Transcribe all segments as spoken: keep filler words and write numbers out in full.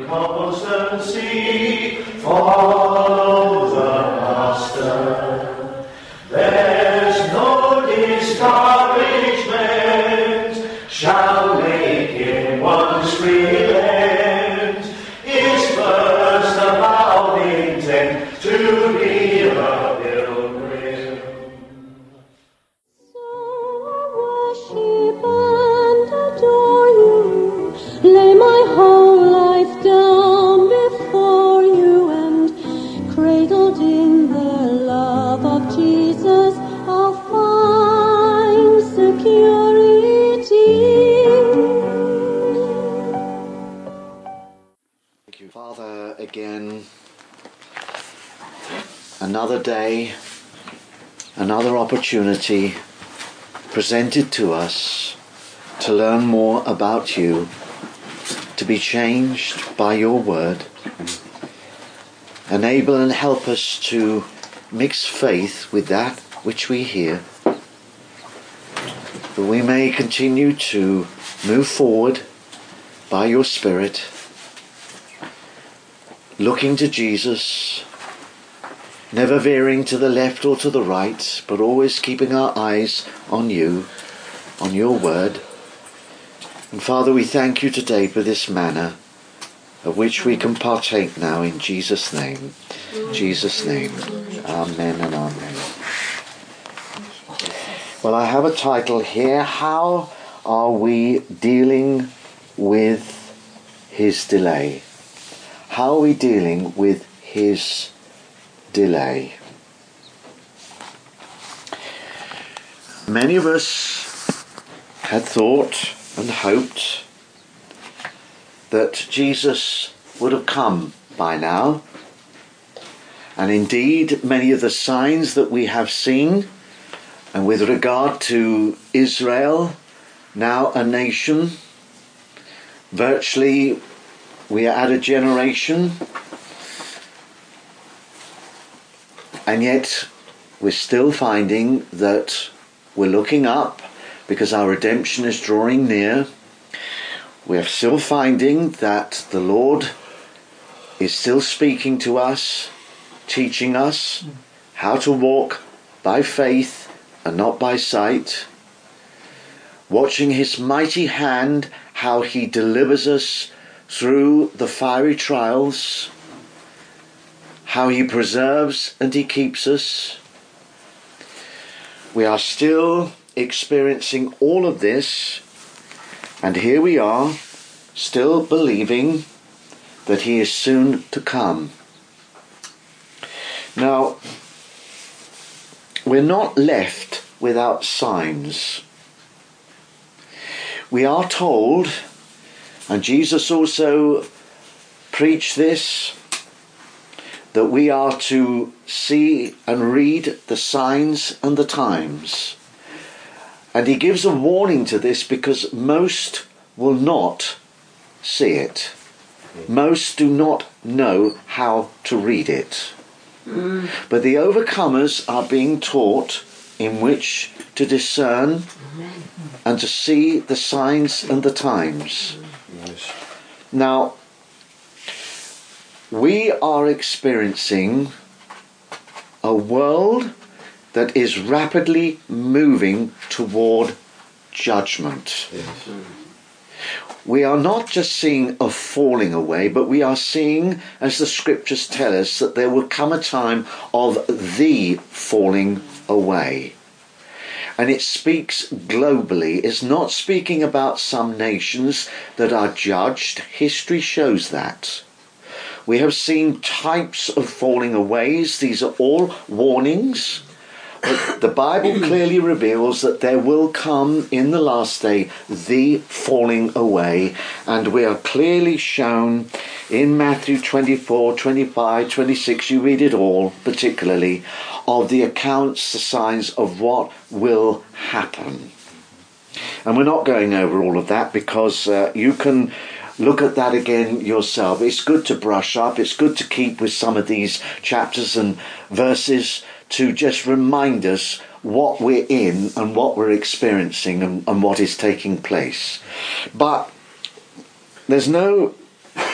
constancy, follow the Master. There's no discouragement shall make him once relent. His first avowed intent to be a pilgrim. So I worship and adore you, lay my whole life down before you, and cradled in the love of Jesus, I'll find security. Thank you, Father, again. Another day, another opportunity presented to us to learn more about you, to be changed by your word. Enable and help us to mix faith with that which we hear, that we may continue to move forward by your Spirit, looking to Jesus, never veering to the left or to the right, but always keeping our eyes on you, on your word. And Father, we thank you today for this manna of which we can partake now in Jesus' name. Jesus' name. Amen and amen. Well, I have a title here. How are we dealing with his delay? How are we dealing with his delay? Many of us had thought and hoped that Jesus would have come by now. And indeed, many of the signs that we have seen, and with regard to Israel, now a nation, virtually we are at a generation, and yet we're still finding that we're looking up because our redemption is drawing near. We're still finding that the Lord is still speaking to us, teaching us how to walk by faith and not by sight, watching his mighty hand, how he delivers us through the fiery trials, how he preserves and he keeps us. We are still experiencing all of this, and here we are, still believing that he is soon to come. Now, we're not left without signs. We are told, and Jesus also preached this, that we are to see and read the signs and the times. And he gives a warning to this because most will not see it. Most do not know how to read it. Mm. But the overcomers are being taught in which to discern Amen. And to see the signs and the times. Yes. Now, we are experiencing a world that is rapidly moving toward judgment. Yes. We are not just seeing a falling away, but we are seeing, as the scriptures tell us, that there will come a time of the falling away. And it speaks globally. It's not speaking about some nations that are judged. History shows that. We have seen types of falling aways. These are all warnings. But the Bible clearly reveals that there will come in the last day the falling away. And we are clearly shown in Matthew twenty-four, twenty-five, twenty-six, you read it all, particularly, of the accounts, the signs of what will happen. And we're not going over all of that because uh, you can look at that again yourself. It's good to brush up. It's good to keep with some of these chapters and verses to just remind us what we're in and what we're experiencing and, and what is taking place. But there's no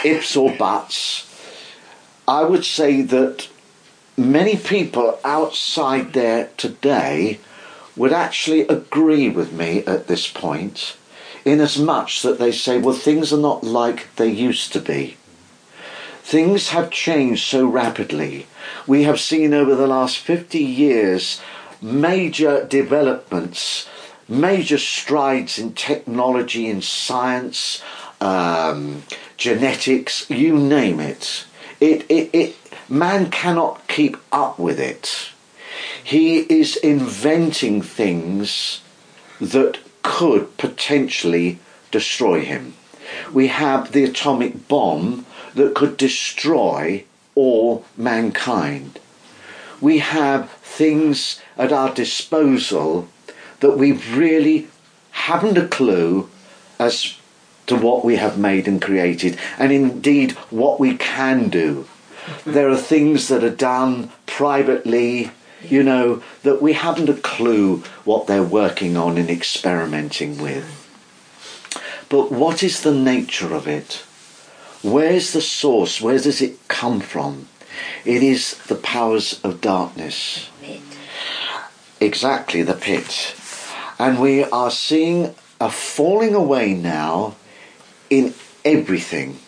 ifs or buts, I would say that many people outside there today would actually agree with me at this point, in as much that they say, well, things are not like they used to be. Things have changed so rapidly. We have seen over the last fifty years major developments, major strides in technology, in science, um, genetics, you name it. It, it, it. Man cannot keep up with it. He is inventing things that could potentially destroy him. We have the atomic bomb that could destroy all mankind. We have things at our disposal that we really haven't a clue as to what we have made and created, and indeed what we can do. There are things that are done privately, you know, that we haven't a clue what they're working on and experimenting with. But what is the nature of it? Where's the source? Where does it come from? It is the powers of darkness. Pit. Exactly, the pit. And we are seeing a falling away now in everything.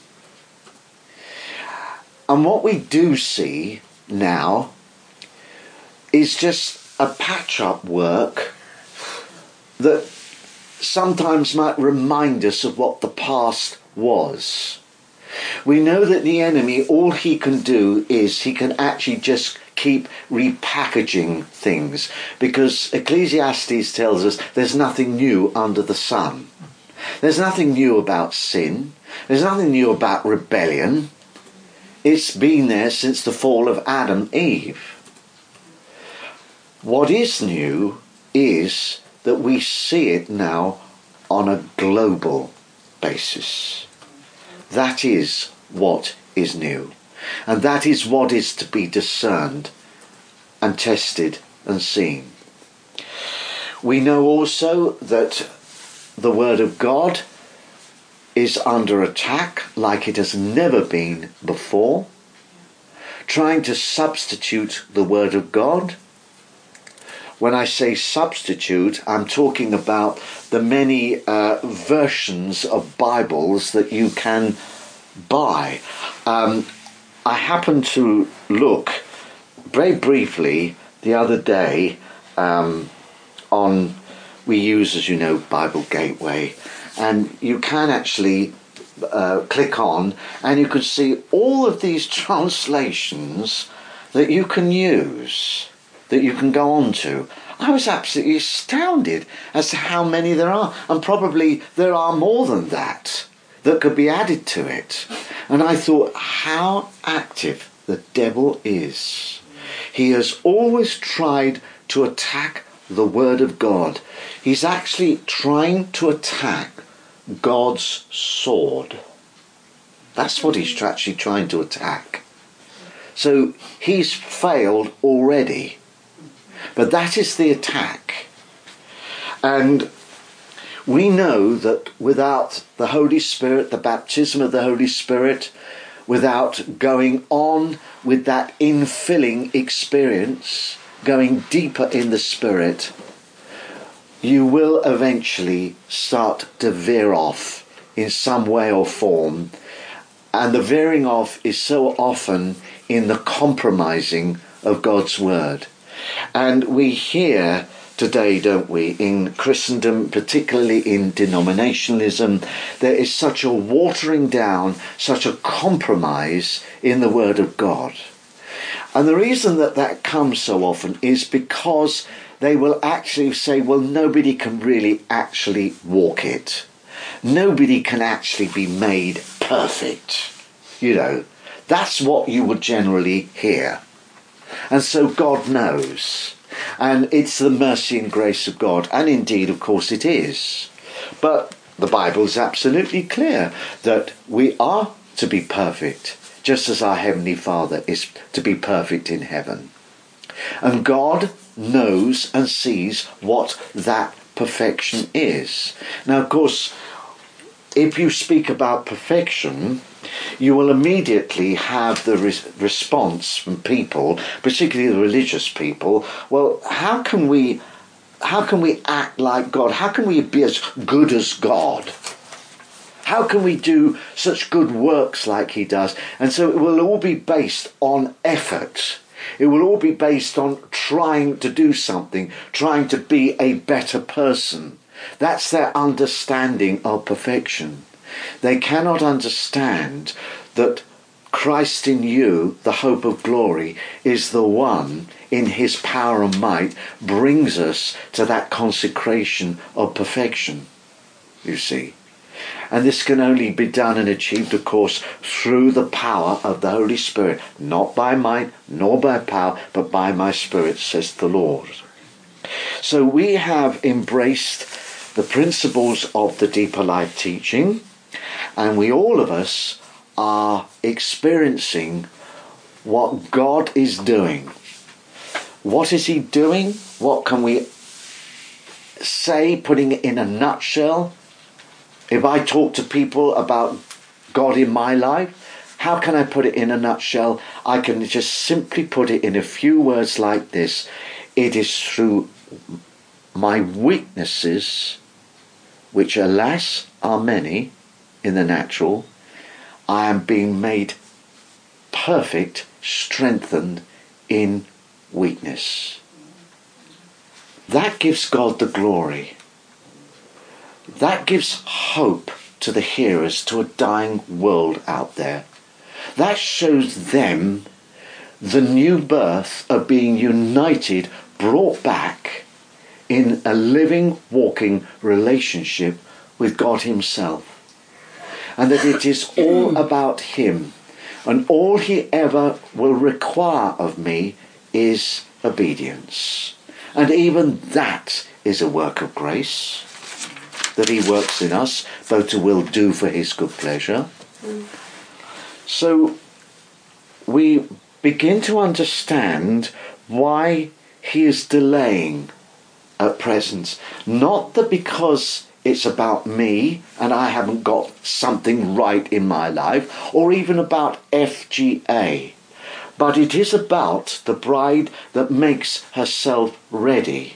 And what we do see now is just a patch-up work that sometimes might remind us of what the past was. We know that the enemy, all he can do is he can actually just keep repackaging things, because Ecclesiastes tells us there's nothing new under the sun. There's nothing new about sin. There's nothing new about rebellion. It's been there since the fall of Adam and Eve. What is new is that we see it now on a global basis. That is what is new. And that is what is to be discerned and tested and seen. We know also that the Word of God is under attack like it has never been before, trying to substitute the Word of God. When I say substitute, I'm talking about the many uh, versions of Bibles that you can buy. Um, I happened to look very briefly the other day um, on, we use, as you know, Bible Gateway, and you can actually uh, click on and you can see all of these translations that you can use, that you can go on to. I was absolutely astounded as to how many there are, and probably there are more than that that could be added to it. And I thought, how active the devil is. He has always tried to attack the Word of God. He's actually trying to attack God's sword. That's what he's actually trying to attack. So he's failed already. But that is the attack. And we know that without the Holy Spirit, the baptism of the Holy Spirit, without going on with that infilling experience, going deeper in the Spirit, you will eventually start to veer off in some way or form. And the veering off is so often in the compromising of God's Word. And we hear today, don't we, in Christendom, particularly in denominationalism, there is such a watering down, such a compromise in the Word of God. And the reason that that comes so often is because they will actually say, well, nobody can really actually walk it. Nobody can actually be made perfect. You know, that's what you would generally hear. And so God knows. And it's the mercy and grace of God. And indeed, of course, it is. But the Bible is absolutely clear that we are to be perfect, just as our Heavenly Father is to be perfect in heaven. And God knows and sees what that perfection is. Now, of course, if you speak about perfection, you will immediately have the re- response from people, particularly the religious people, well, how can we how can we act like God? How can we be as good as God? How can we do such good works like he does? And so it will all be based on effort. It will all be based on trying to do something, trying to be a better person. That's their understanding of perfection. They cannot understand that Christ in you, the hope of glory, is the one in his power and might brings us to that consecration of perfection, you see. And this can only be done and achieved, of course, through the power of the Holy Spirit, not by might nor by power, but by my Spirit, says the Lord. So we have embraced the principles of the deeper life teaching, and we all of us are experiencing what God is doing. What is he doing? What can we say, putting it in a nutshell? If I talk to people about God in my life, how can I put it in a nutshell? I can just simply put it in a few words like this. It is through my weaknesses, which alas are many in the natural, I am being made perfect, strengthened in weakness. That gives God the glory. That gives hope to the hearers, to a dying world out there. That shows them the new birth of being united, brought back in a living, walking relationship with God himself. And that it is all about him. And all he ever will require of me is obedience. And even that is a work of grace that he works in us, both to will do for his good pleasure. Mm. So we begin to understand why he is delaying at present. Not that because it's about me and I haven't got something right in my life, or even about F G A, but it is about the bride that makes herself ready.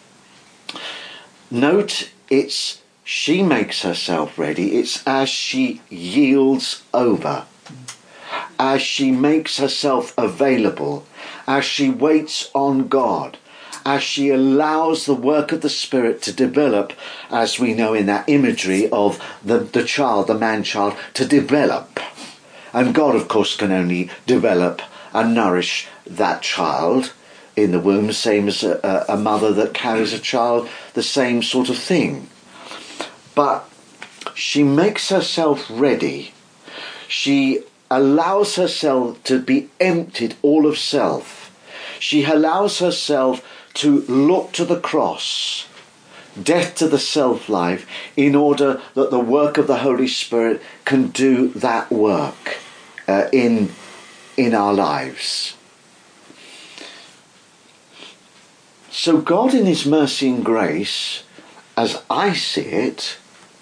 Note, it's she makes herself ready. It's as she yields over, as she makes herself available, as she waits on God, as she allows the work of the Spirit to develop, as we know in that imagery of the, the child, the man-child, to develop. And God, of course, can only develop and nourish that child in the womb, same as a, a mother that carries a child, the same sort of thing. But she makes herself ready. She allows herself to be emptied all of self. She allows herself to look to the cross, death to the self-life, in order that the work of the Holy Spirit can do that work uh, in, in our lives. So God in his mercy and grace, as I see it,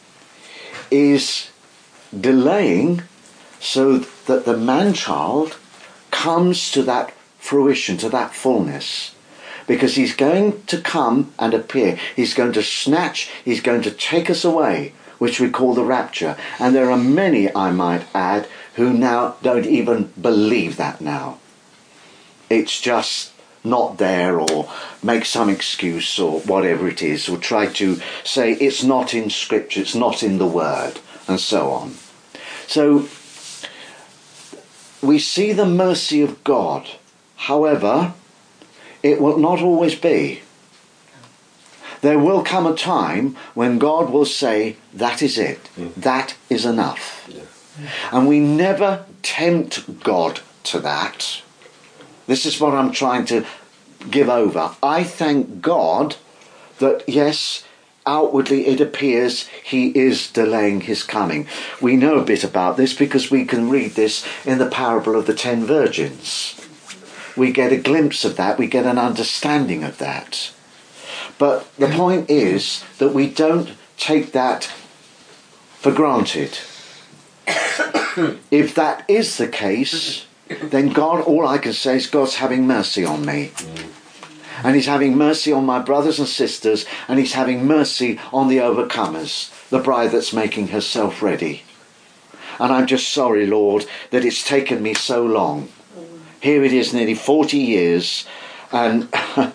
is delaying so that the man-child comes to that fruition, to that fullness. Because he's going to come and appear. He's going to snatch, he's going to take us away, which we call the rapture. And there are many, I might add, who now don't even believe that now. It's just not there, or make some excuse, or whatever it is, or try to say it's not in Scripture, it's not in the Word, and so on. So we see the mercy of God. However, it will not always be. There will come a time when God will say, that is it. Mm. That is enough. Yeah. And we never tempt God to that. This is what I'm trying to give over. I thank God that, yes, outwardly it appears he is delaying his coming. We know a bit about this because we can read this in the parable of the ten virgins. We get a glimpse of that, we get an understanding of that. But the point is that we don't take that for granted. If that is the case, then God, all I can say is God's having mercy on me. And he's having mercy on my brothers and sisters, and he's having mercy on the overcomers, the bride that's making herself ready. And I'm just sorry, Lord, that it's taken me so long. Here it is, nearly forty years, and,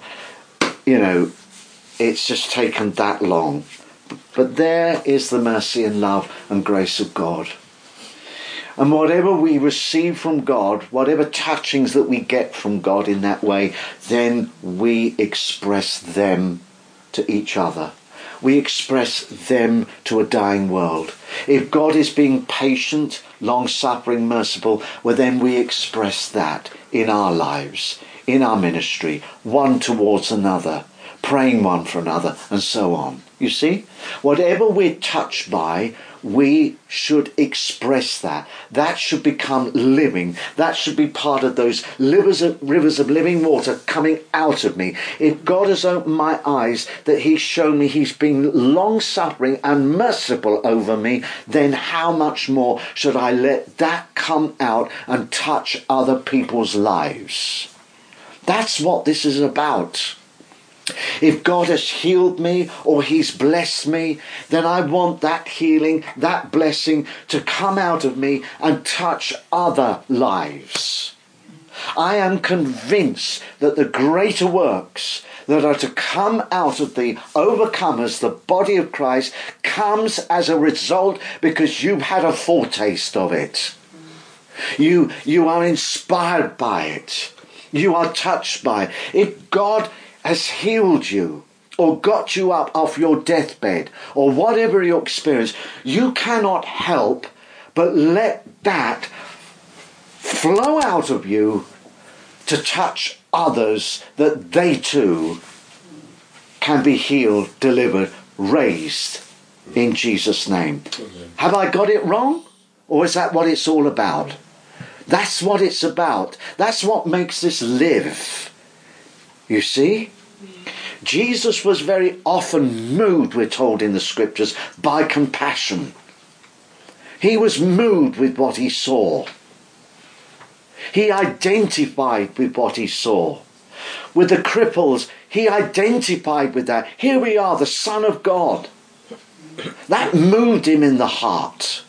you know, it's just taken that long. But there is the mercy and love and grace of God. And whatever we receive from God, whatever touchings that we get from God in that way, then we express them to each other. We express them to a dying world. If God is being patient, long-suffering, merciful, well, then we express that in our lives, in our ministry, one towards another, praying one for another, and so on. You see? Whatever we're touched by, we should express that. That should become living. That should be part of those rivers of, rivers of living water coming out of me. If God has opened my eyes, that he's shown me he's been long-suffering and merciful over me, then how much more should I let that come out and touch other people's lives? That's what this is about. If God has healed me or he's blessed me, then I want that healing, that blessing to come out of me and touch other lives. I am convinced that the greater works that are to come out of the overcomers, the body of Christ, comes as a result because you've had a foretaste of it. You, you are inspired by it. You are touched by it. If God has healed you or got you up off your deathbed or whatever your experience, you cannot help but let that flow out of you to touch others, that they too can be healed, delivered, raised in Jesus' name. Have I got it wrong? Or is that what it's all about? That's what it's about. That's what makes this live. You see? Jesus was very often moved, we're told in the scriptures, by compassion. He was moved with what he saw. He identified with what he saw. With the cripples, he identified with that. Here we are, the Son of God. That moved him in the heart.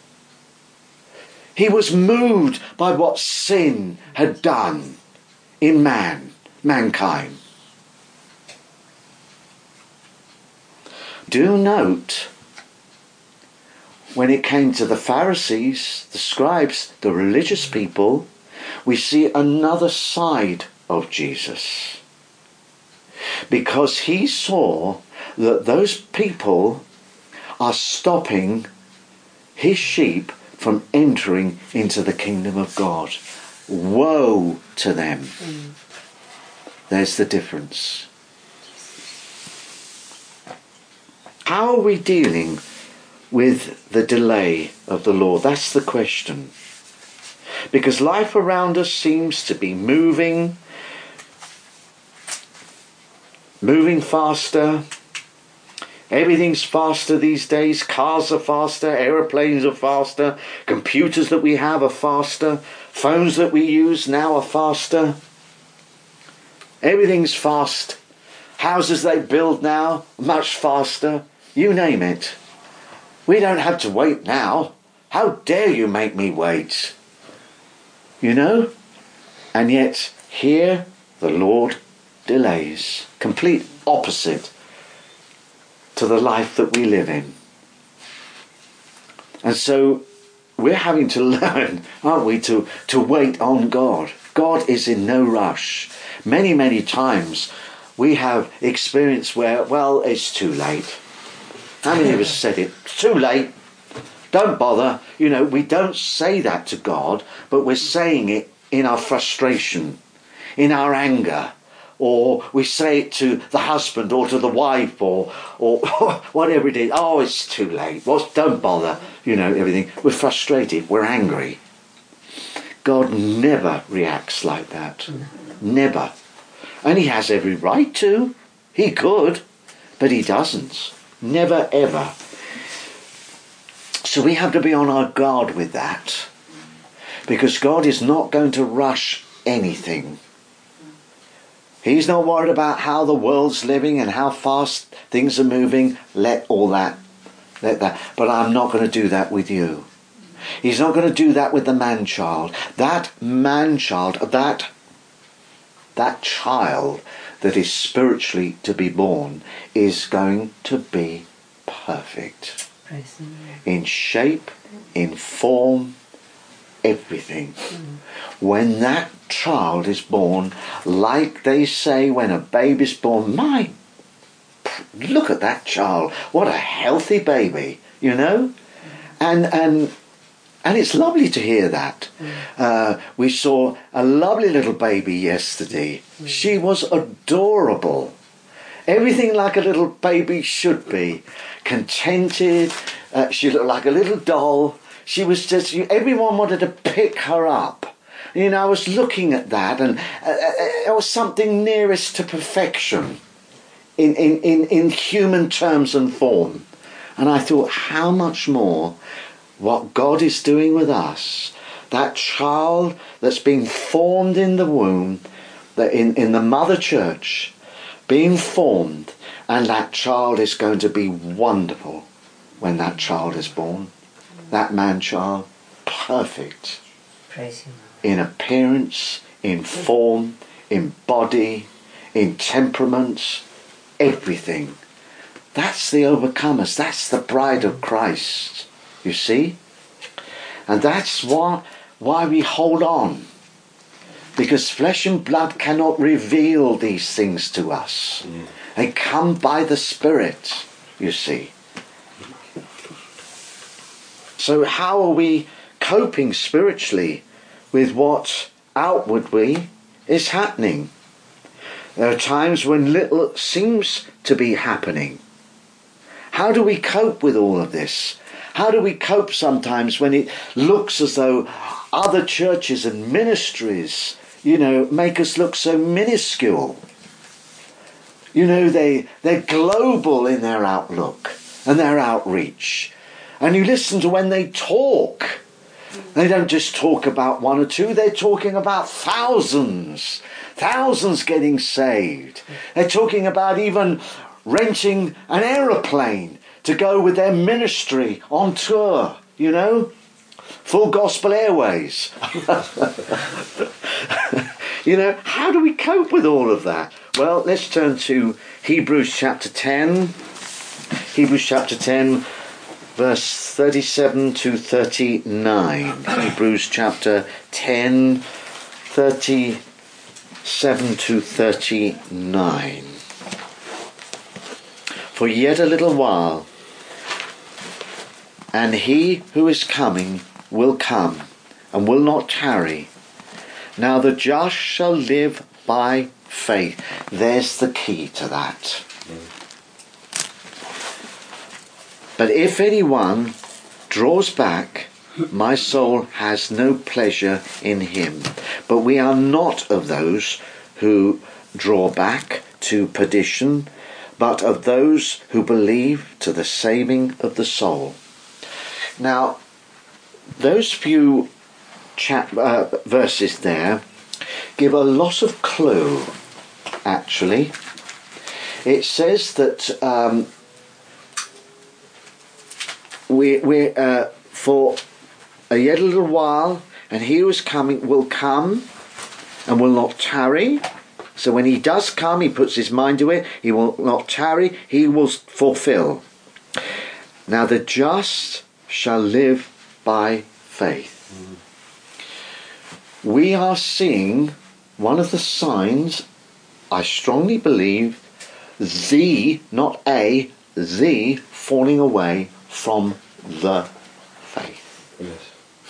He was moved by what sin had done in man, mankind. Do note, when it came to the Pharisees, the scribes, the religious people, we see another side of Jesus. Because he saw that those people are stopping his sheep from entering into the kingdom of God. Woe to them. Mm. There's the difference. How are we dealing with the delay of the Lord? That's the question. Because life around us seems to be moving, moving faster. Everything's faster these days. Cars are faster, aeroplanes are faster, computers that we have are faster, phones that we use now are faster. Everything's fast. Houses they build now, much faster. You name it. We don't have to wait now. How dare you make me wait? You know? And yet, here the Lord delays. Complete opposite to the life that we live in. And so we're having to learn, aren't we, to, to wait on God. God is in no rush. Many, many times we have experienced where, well, it's too late. How many of us said it? It's too late. Don't bother. You know, we don't say that to God, but we're saying it in our frustration, in our anger, or we say it to the husband or to the wife or or whatever it is. Oh, it's too late. Well, don't bother. You know, everything. We're frustrated. We're angry. God never reacts like that. Never. And he has every right to. He could, but he doesn't. Never, ever. So we have to be on our guard with that, because God is not going to rush anything. He's not worried about how the world's living and how fast things are moving. Let all that, let that. But I'm not going to do that with you. He's not going to do that with the man-child. That man-child, that, that child that is spiritually to be born is going to be perfect. In shape, in form, everything. Mm. When that child is born, like they say when a baby's born, my, look at that child, what a healthy baby, you know? And and and it's lovely to hear that. Mm. Uh, we saw a lovely little baby yesterday. Mm. She was adorable. Everything like a little baby should be. Contented. Uh, she looked like a little doll. She was just, everyone wanted to pick her up. You know, I was looking at that, and uh, it was something nearest to perfection in, in, in, in human terms and form. And I thought, how much more what God is doing with us, that child that's been formed in the womb, that in, in the mother church, being formed, and that child is going to be wonderful when that child is born. That man-child, perfect. Praise Him. In appearance, in form, in body, in temperament, everything. That's the overcomers. That's the bride of Christ, you see? And that's why, why we hold on. Because flesh and blood cannot reveal these things to us. Mm. They come by the Spirit, you see. So how are we coping spiritually with what outwardly is happening? There are times when little seems to be happening. How do we cope with all of this? How do we cope sometimes when it looks as though other churches and ministries, you know, make us look so minuscule? You know, they, they're global in their outlook and their outreach. And you listen to when they talk. They don't just talk about one or two. They're talking about thousands. Thousands getting saved. They're talking about even renting an aeroplane to go with their ministry on tour, you know. Full Gospel Airways. You know, how do we cope with all of that? Well, let's turn to Hebrews chapter ten. Hebrews chapter ten, verse thirty-seven to thirty-nine. Hebrews chapter ten, thirty-seven to thirty-nine. For yet a little while, and he who is coming will come, and will not tarry. Now the just shall live by faith. There's the key to that. Mm. But if anyone draws back, my soul has no pleasure in him. But we are not of those who draw back to perdition, but of those who believe to the saving of the soul. Now, those few chap- uh, verses there give a lot of clue, actually. It says that um, we, we uh, for a yet a little while, and he who is coming will come and will not tarry. So when he does come, he puts his mind to it, he will not tarry, he will fulfill. Now the just shall live by faith. Mm. We are seeing one of the signs, I strongly believe, the, not a, the falling away from the faith. Yes.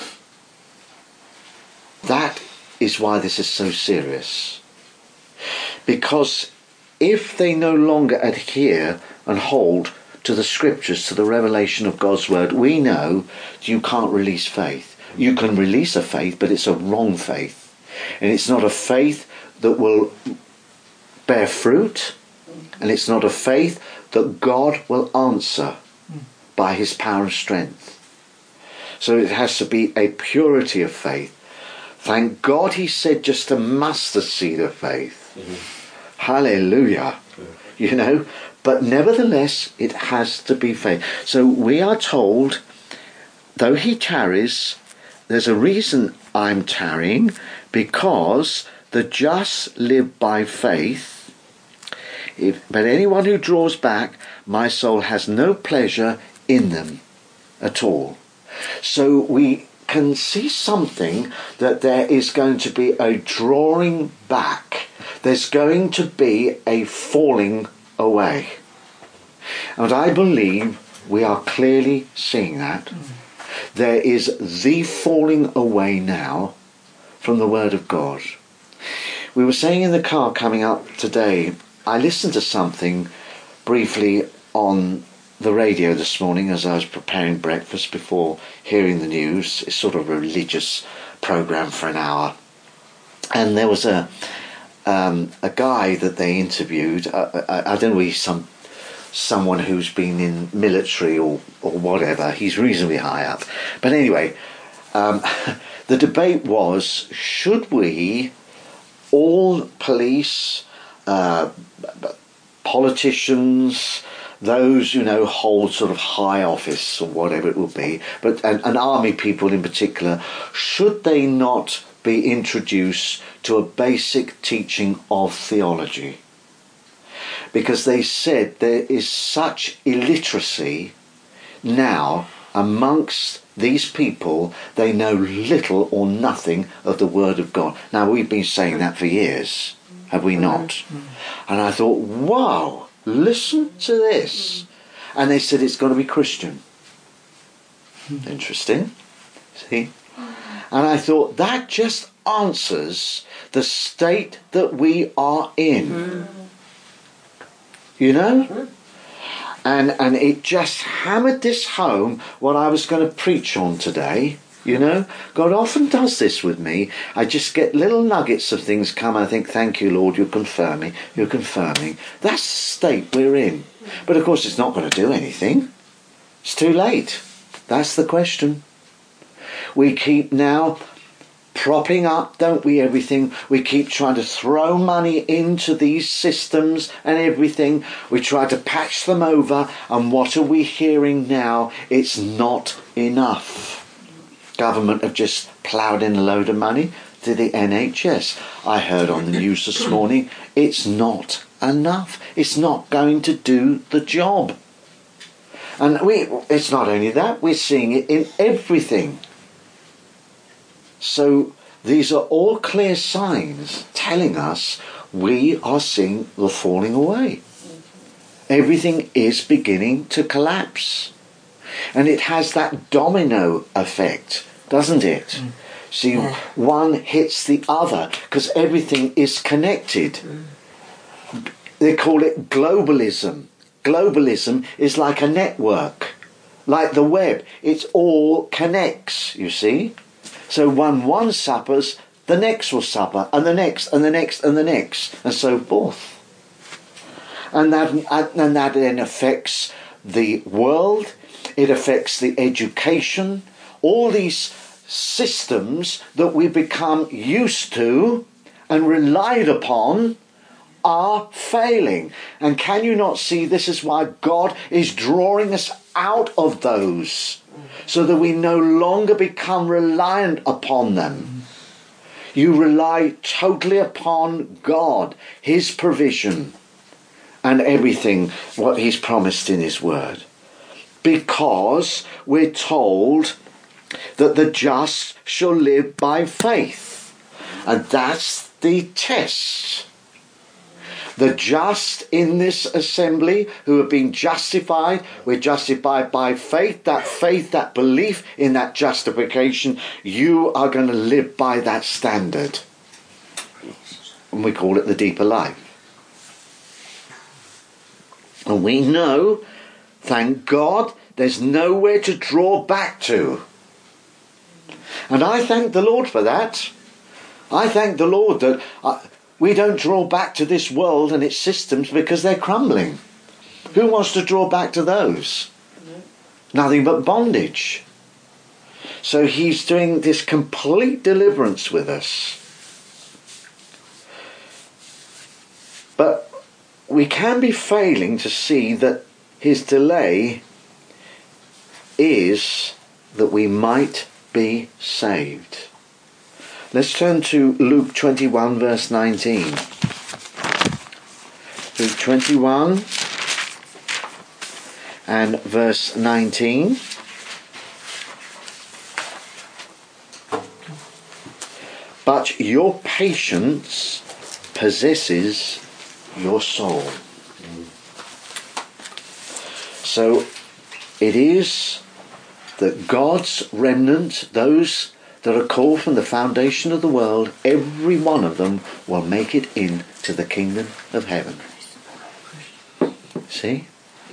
That is why this is so serious. Because if they no longer adhere and hold to the scriptures, to the revelation of God's word, we know you can't release faith. You can release a faith, but it's a wrong faith. And it's not a faith that will bear fruit, and it's not a faith that God will answer by his power and strength. So it has to be a purity of faith. Thank God he said just a mustard seed of faith. Mm-hmm. Hallelujah. Mm-hmm. You know, but nevertheless it has to be faith. So we are told, though he tarries, there's a reason I'm tarrying, because the just live by faith. If, but anyone who draws back, my soul has no pleasure in them at all. So we can see something, that there is going to be a drawing back. There's going to be a falling away. And I believe we are clearly seeing that. There is the falling away now from the Word of God. We were saying in the car coming up today, I listened to something briefly on the radio this morning as I was preparing breakfast before hearing the news. It's sort of a religious program for an hour. And there was a um, a guy that they interviewed. I, I, I don't know, he's some someone who's been in military or, or whatever. He's reasonably high up. But anyway, um, the debate was, should we, all police, uh, politicians, those, you know, hold sort of high office or whatever it will be, but and, and army people in particular, should they not be introduced to a basic teaching of theology? Because they said there is such illiteracy now amongst these people, they know little or nothing of the Word of God. Now, we've been saying that for years, have we not? And I thought, wow, listen to this. And they said it's got to be Christian. Interesting. See? And I thought, that just answers the state that we are in. You know? And and it just hammered this home, what I was going to preach on today. You know? God often does this with me. I just get little nuggets of things come. I think, thank you, Lord, you're confirming. You're confirming. That's the state we're in. But of course it's not going to do anything. It's too late. That's the question. We keep now propping up, don't we, everything. We keep trying to throw money into these systems and everything. We try to patch them over, and what are we hearing now? It's not enough. Government have just ploughed in a load of money to the N H S. I heard on the news this morning, it's not enough. It's not going to do the job. And we it's not only that, we're seeing it in everything. So these are all clear signs telling us we are seeing the falling away. Everything is beginning to collapse. And it has that domino effect, doesn't it? Mm. See, yeah. One hits the other because everything is connected. Mm. They call it globalism. Globalism is like a network, like the web. It all connects, you see. So when one suffers, the next will suffer, and the next, and the next, and the next, and so forth. And that, and that then affects the world, it affects the education, all these systems that we become used to and relied upon are failing. And can you not see this is why God is drawing us out of those, so that we no longer become reliant upon them. You rely totally upon God, His provision, and everything what He's promised in His Word. Because we're told that the just shall live by faith. And that's the test. The just in this assembly who have been justified, we're justified by faith. That faith, that belief in that justification, you are going to live by that standard. And we call it the deeper life. And we know, thank God, there's nowhere to draw back to. And I thank the Lord for that. I thank the Lord that I, we don't draw back to this world and its systems because they're crumbling. Who wants to draw back to those? Nothing but bondage. So he's doing this complete deliverance with us. But we can be failing to see that his delay is that we might be saved. Let's turn to Luke twenty-one verse nineteen. Luke twenty-one and verse nineteen. But your patience possesses your soul. So it is that God's remnant, those that are called from the foundation of the world, every one of them will make it into the kingdom of heaven. See?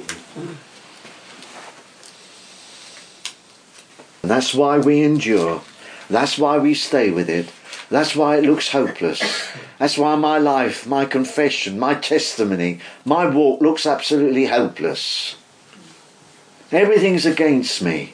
And that's why we endure. That's why we stay with it. That's why it looks hopeless. That's why my life, my confession, my testimony, my walk looks absolutely hopeless. Everything's against me.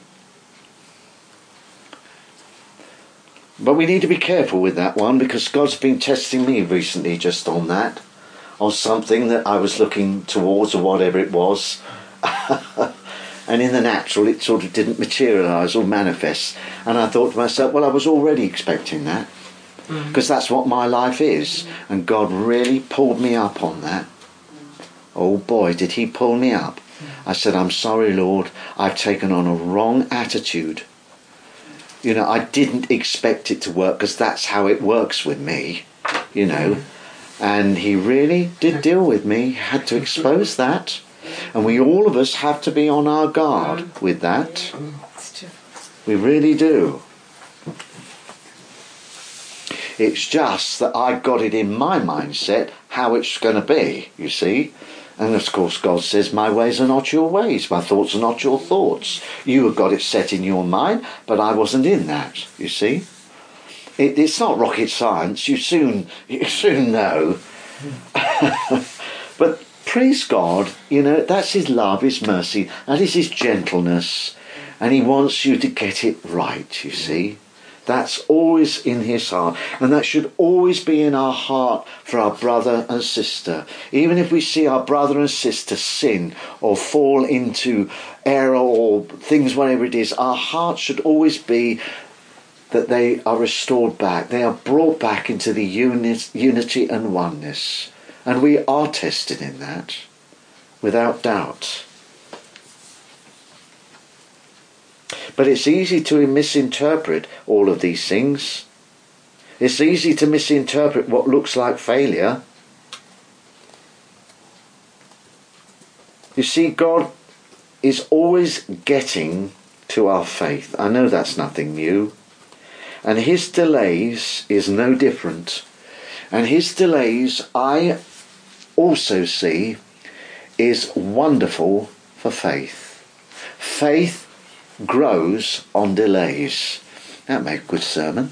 But we need to be careful with that one, because God's been testing me recently just on that, on something that I was looking towards or whatever it was. And in the natural it sort of didn't materialise or manifest. And I thought to myself, well, I was already expecting that, because mm-hmm. that's what my life is. And God really pulled me up on that. Oh boy, did he pull me up. I said, I'm sorry, Lord, I've taken on a wrong attitude. You know, I didn't expect it to work, because that's how it works with me, you know. And he really did deal with me, had to expose that. And we all of us have to be on our guard with that. We really do. It's just that I got it in my mindset how it's going to be, you see. And of course God says, my ways are not your ways, my thoughts are not your thoughts. You have got it set in your mind, but I wasn't in that, you see. It, it's not rocket science, you soon, you soon know. But praise God, you know, that's his love, his mercy, that is his gentleness. And he wants you to get it right, you see. That's always in his heart. And that should always be in our heart for our brother and sister. Even if we see our brother and sister sin or fall into error or things, whatever it is, our heart should always be that they are restored back. They are brought back into the unit, unity and oneness. And we are tested in that, without doubt. But it's easy to misinterpret all of these things. It's easy to misinterpret what looks like failure. You see, God is always getting to our faith. I know that's nothing new. And his delays is no different. And his delays, I also see, is wonderful for faith. Faith grows on delays. That makes a good sermon.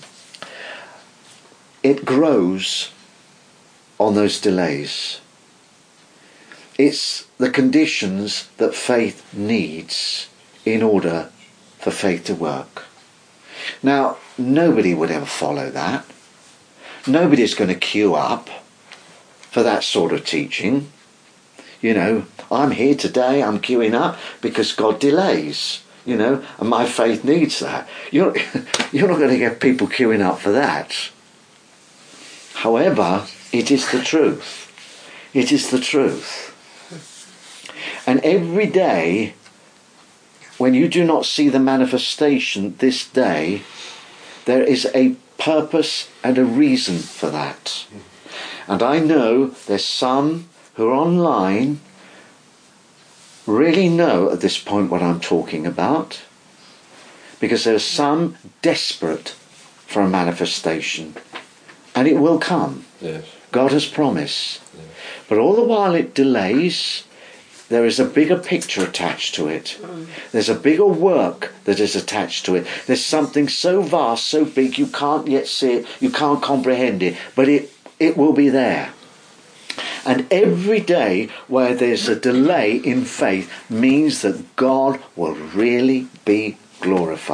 It grows on those delays. It's the conditions that faith needs in order for faith to work. Now, nobody would ever follow that. Nobody's going to queue up for that sort of teaching. You know, I'm here today, I'm queuing up because God delays. You know, and my faith needs that. You're, you're not going to get people queuing up for that. However, it is the truth. It is the truth. And every day, when you do not see the manifestation this day, there is a purpose and a reason for that. And I know there's some who are online really know at this point what I'm talking about, because there's some desperate for a manifestation, and it will come. Yes. God has promised. Yes. But all the while it delays, there is a bigger picture attached to it. There's a bigger work that is attached to it. There's something so vast, so big, you can't yet see it, you can't comprehend it, but it, it will be there. And every day where there's a delay in faith means that God will really be glorified.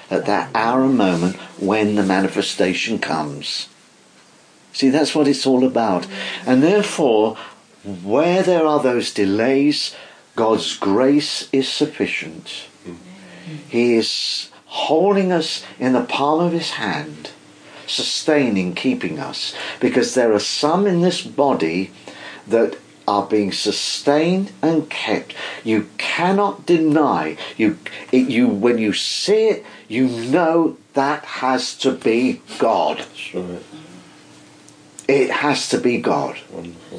at that hour and moment when the manifestation comes. See, that's what it's all about. And therefore, where there are those delays, God's grace is sufficient. He is holding us in the palm of his hand, sustaining, keeping us. Because there are some in this body that are being sustained and kept. You cannot deny. You, it, you, when you see it, you know that has to be God. That's right. It has to be God. Wonderful.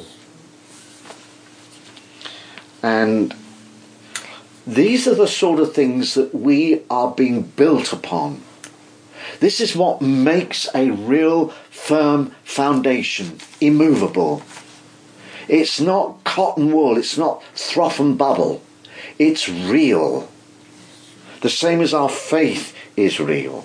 And these are the sort of things that we are being built upon. This is what makes a real firm foundation, immovable. It's not cotton wool, it's not froth and bubble. It's real. The same as our faith is real.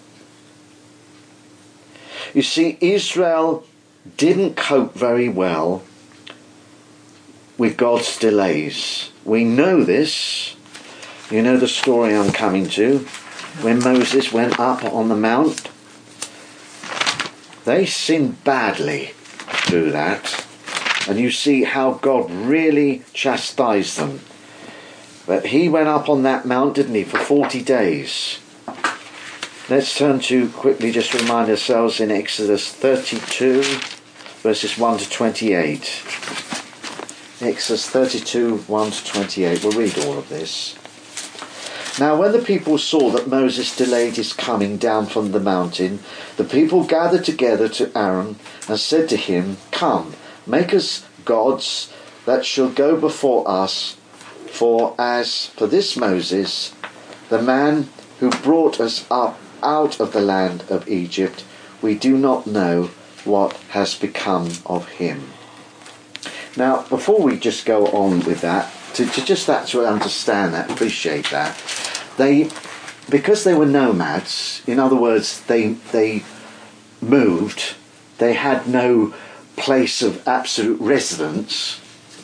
You see, Israel didn't cope very well with God's delays. We know this. You know the story I'm coming to. When Moses went up on the mount, they sinned badly through that. And you see how God really chastised them. But he went up on that mount, didn't he, for forty days. Let's turn to, quickly just remind ourselves, in Exodus thirty-two, verses one to twenty-eight. Exodus thirty-two, one to twenty-eight. We'll read all of this. Now when the people saw that Moses delayed his coming down from the mountain, the people gathered together to Aaron and said to him, "Come, make us gods that shall go before us, for as for this Moses, the man who brought us up out of the land of Egypt, we do not know what has become of him." Now, before we just go on with that, to, to just actually understand that, appreciate that, they, because they were nomads, in other words, they they moved, they had no place of absolute residence.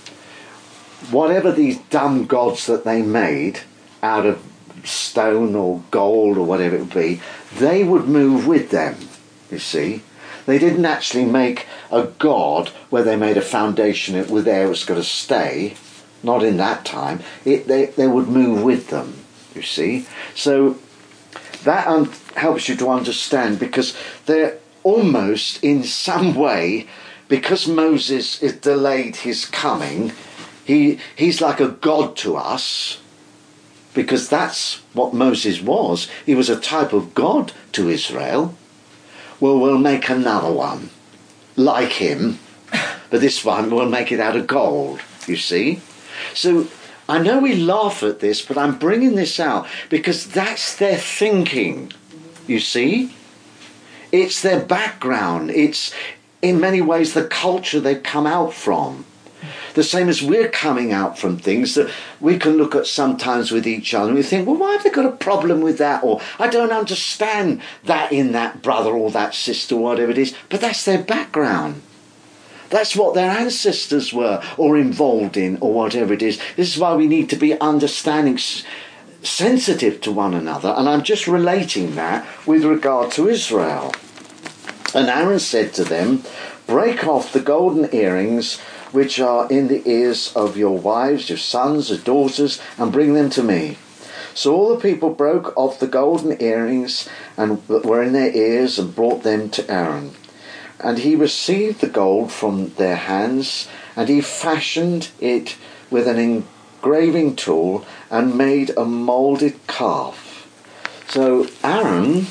Whatever these dumb gods that they made out of stone or gold or whatever it would be, they would move with them, you see. They didn't actually make a god where they made a foundation it was there, it was going to stay. Not in that time. It, they, they would move with them, you see. So that un- helps you to understand, because they're almost in some way, because Moses is delayed his coming, he he's like a god to us, because that's what Moses was. He was a type of God to Israel. Well, we'll make another one like him, but this one we'll make it out of gold, you see. So I know we laugh at this, but I'm bringing this out because that's their thinking, you see. It's their background. It's in many ways the culture they've come out from. The same as we're coming out from things that we can look at sometimes with each other and we think, well, why have they got a problem with that? Or I don't understand that in that brother or that sister or whatever it is. But that's their background. That's what their ancestors were or involved in or whatever it is. This is why we need to be understanding, sensitive to one another. And I'm just relating that with regard to Israel. And Aaron said to them, "Break off the golden earrings which are in the ears of your wives, your sons, your daughters, and bring them to me." So all the people broke off the golden earrings and that were in their ears and brought them to Aaron. And he received the gold from their hands, and he fashioned it with an engraving tool and made a moulded calf. So Aaron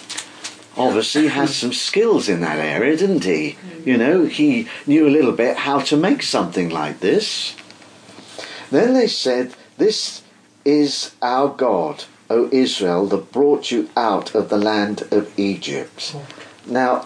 obviously has some skills in that area, didn't he? You know, he knew a little bit how to make something like this. Then they said, "This is our God, O Israel, that brought you out of the land of Egypt." Now,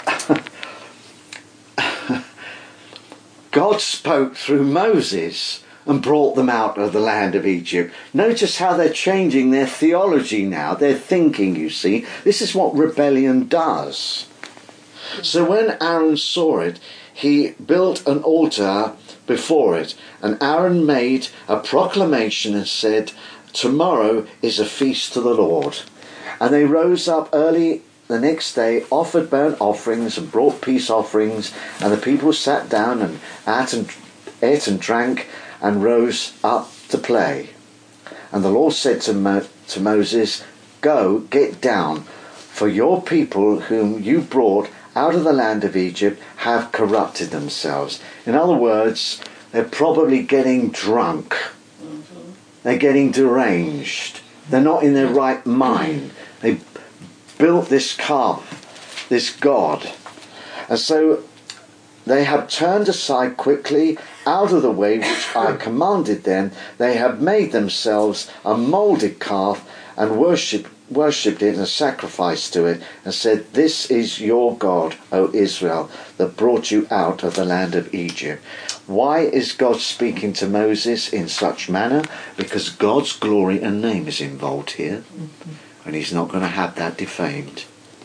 God spoke through Moses and brought them out of the land of Egypt. Notice how they're changing their theology now, their thinking, you see. This is what rebellion does. So when Aaron saw it, he built an altar before it, and Aaron made a proclamation and said, "Tomorrow is a feast to the Lord." And they rose up early the next day, offered burnt offerings and brought peace offerings, and the people sat down and ate and, ate and drank and rose up to play. And the Lord said to, Mo- to Moses, "Go, get down, for your people whom you brought out of the land of Egypt have corrupted themselves." In other words, they're probably getting drunk. They're getting deranged. They're not in their right mind. They built this calf, this god. And so they have turned aside quickly out of the way which I commanded them. They have made themselves a moulded calf and worshipped worshipped it and sacrificed to it, and said, "This is your God, O Israel, that brought you out of the land of Egypt." Why is God speaking to Moses in such manner? Because God's glory and name is involved here, mm-hmm. and he's not going to have that defamed.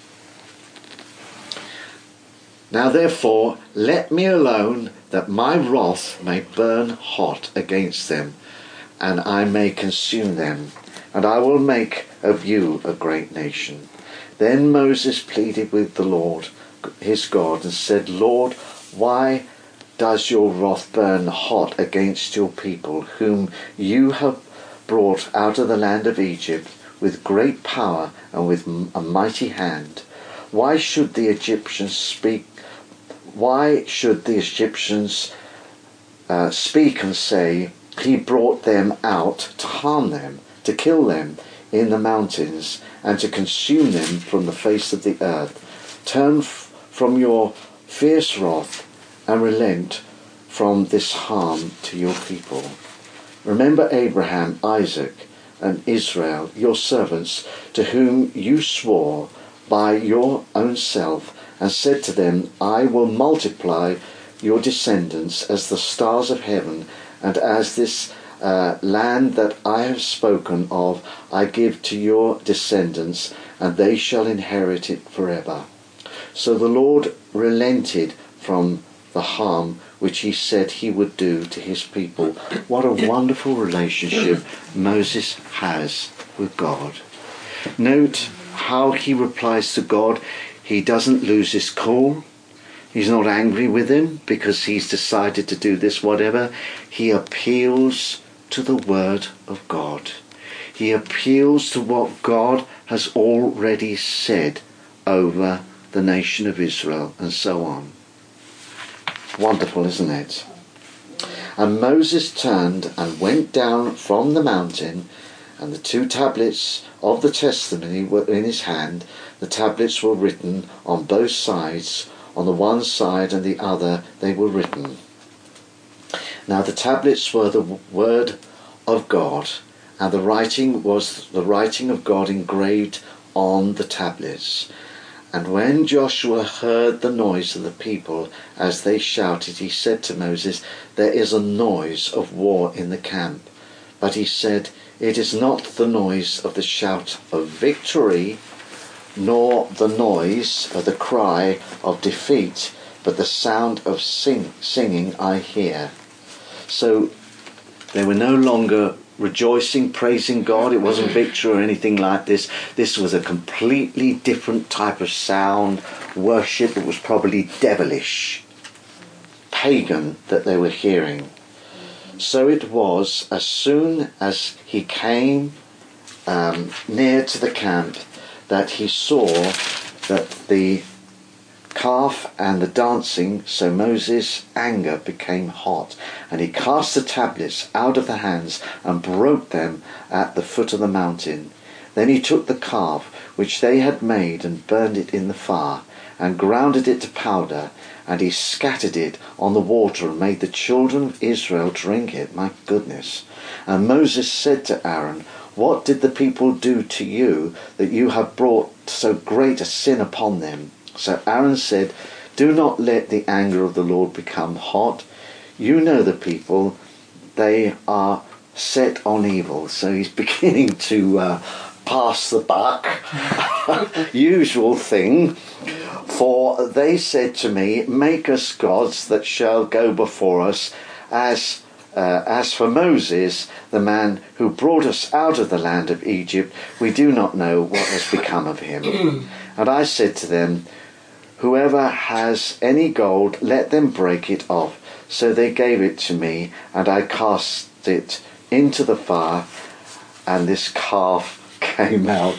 "Now therefore let me alone, that my wrath may burn hot against them, and I may consume them, and I will make of you a great nation." Then Moses pleaded with the Lord, his God, and said, "Lord, why does your wrath burn hot against your people, whom you have brought out of the land of Egypt with great power and with a mighty hand? Why should the Egyptians speak? Why should the Egyptians uh, speak and say, 'He brought them out to harm them, to kill them in the mountains, and to consume them from the face of the earth'? Turn f- from your fierce wrath and relent from this harm to your people. Remember Abraham, Isaac, and Israel, your servants, to whom you swore by your own self, and said to them, 'I will multiply your descendants as the stars of heaven, and as this uh, land that I have spoken of I give to your descendants, and they shall inherit it forever.' So the Lord relented from the harm which he said he would do to his people." What a wonderful relationship Moses has with God. Note how he replies to God. He doesn't lose his cool. He's not angry with him because he's decided to do this, whatever. He appeals to the word of God. He appeals to what God has already said over the nation of Israel, and so on. Wonderful, isn't it? "And Moses turned and went down from the mountain, and the two tablets of the testimony were in his hand. The tablets were written on both sides. On the one side and the other they were written. Now the tablets were the word of God, and the writing was the writing of God engraved on the tablets. And when Joshua heard the noise of the people as they shouted, he said to Moses, 'There is a noise of war in the camp.' But he said, 'It is not the noise of the shout of victory, nor the noise of the cry of defeat, but the sound of sing- singing I hear.'" So they were no longer rejoicing, praising God. It wasn't victory or anything like this. This was a completely different type of sound, worship. It was probably devilish, pagan that they were hearing. So it was, as soon as he came um, near to the camp, that he saw that the calf and the dancing, so Moses' anger became hot, and he cast the tablets out of the hands and broke them at the foot of the mountain. Then he took the calf which they had made and burned it in the fire, and grounded it to powder, and he scattered it on the water and made the children of Israel drink it. My goodness. And Moses said to Aaron, "What did the people do to you that you have brought so great a sin upon them?" So Aaron said, "Do not let the anger of the Lord become hot. You know the people, they are set on evil." So he's beginning to uh, pass the buck. Usual thing. "For they said to me, 'Make us gods that shall go before us,' as Uh, as for Moses, the man who brought us out of the land of Egypt, we do not know what has become of him. And I said to them, whoever has any gold, let them break it off. So they gave it to me, and I cast it into the fire, and this calf came out.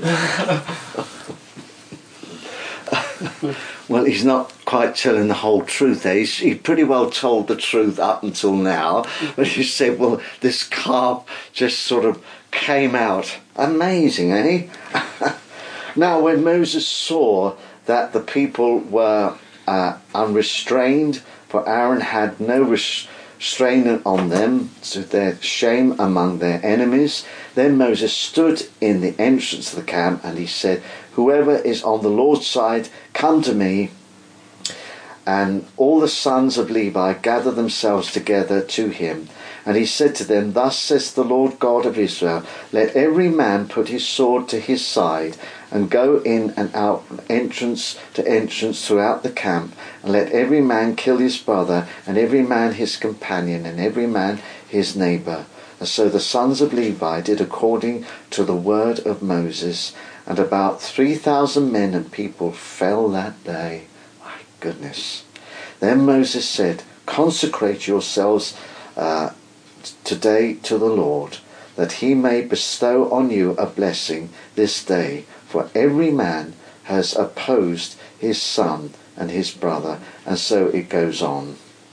Well, he's not quite telling the whole truth there. He's, he pretty well told the truth up until now. But he said, well, this calf just sort of came out. Amazing, eh? Now, when Moses saw that the people were uh, unrestrained, for Aaron had no restraint on them, to their shame among their enemies, then Moses stood in the entrance of the camp, and he said, whoever is on the Lord's side, come to me. And all the sons of Levi gathered themselves together to him. And he said to them, thus says the Lord God of Israel, let every man put his sword to his side, and go in and out from entrance to entrance throughout the camp, and let every man kill his brother, and every man his companion, and every man his neighbour. And so the sons of Levi did according to the word of Moses, and about three thousand men and people fell that day. My goodness. Then Moses said, consecrate yourselves uh, today to the Lord, that he may bestow on you a blessing this day, for every man has opposed his son and his brother. And so it goes on.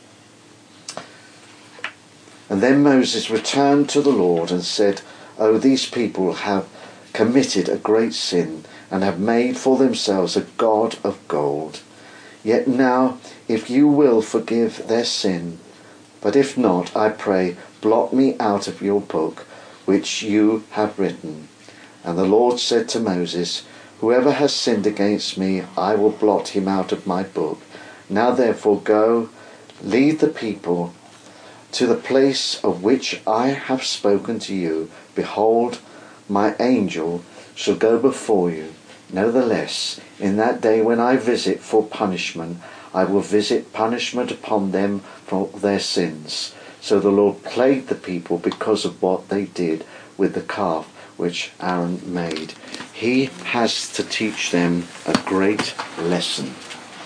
And then Moses returned to the Lord and said, oh, these people have committed a great sin, and have made for themselves a god of gold. Yet now, if you will forgive their sin, but if not, I pray, blot me out of your book, which you have written. And the Lord said to Moses, whoever has sinned against me, I will blot him out of my book. Now therefore go, lead the people to the place of which I have spoken to you. Behold, my angel shall go before you. Nevertheless, in that day when I visit for punishment, I will visit punishment upon them for their sins. So the Lord plagued the people because of what they did with the calf which Aaron made. He has to teach them a great lesson.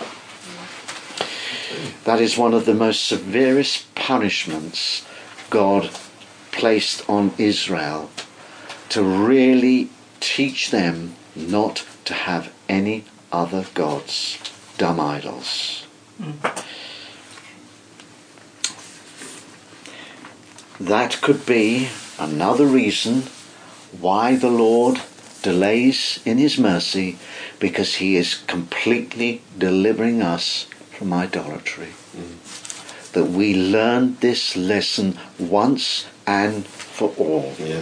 That is one of the most severest punishments God placed on Israel, to really teach them not to have any other gods, dumb idols. Mm. That could be another reason why the Lord delays in his mercy, because he is completely delivering us from idolatry. Mm. That we learn this lesson once and for all. Yeah.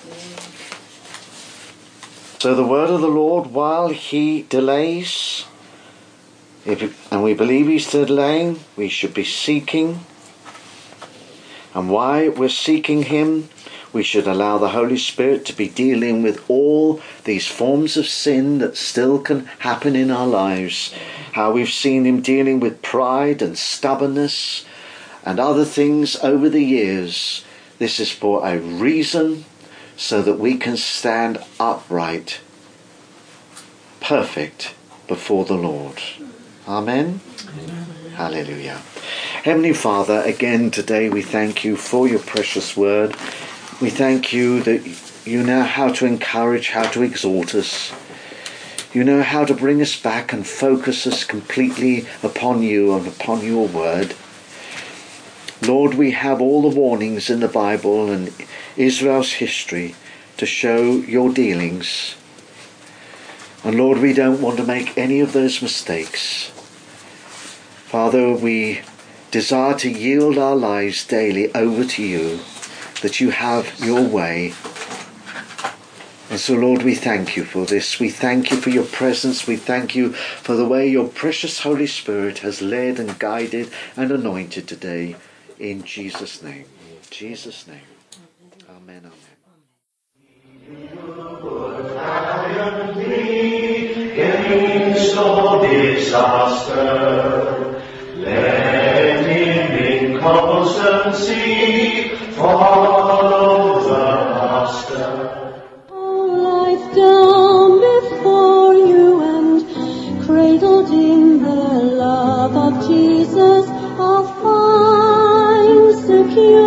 So the word of the Lord, while he delays, if, and we believe he's delaying, we should be seeking. And why we're seeking him, we should allow the Holy Spirit to be dealing with all these forms of sin that still can happen in our lives. How we've seen him dealing with pride and stubbornness and other things over the years. This is for a reason, so that we can stand upright, perfect before the Lord. Amen? Amen. Hallelujah. Heavenly Father, again today we thank you for your precious word. We thank you that you know how to encourage, how to exhort us. You know how to bring us back and focus us completely upon you and upon your word. Lord, we have all the warnings in the Bible and Israel's history to show your dealings. And Lord, we don't want to make any of those mistakes. Father, we desire to yield our lives daily over to you, that you have your way. And so, Lord, we thank you for this. We thank you for your presence. We thank you for the way your precious Holy Spirit has led and guided and anointed today. In Jesus' name. In Jesus' name. Amen. Amen. In slow disaster, let him in constant sea. Follow the Master. Life down before you and cradled in the love of Jesus, I'll find secure.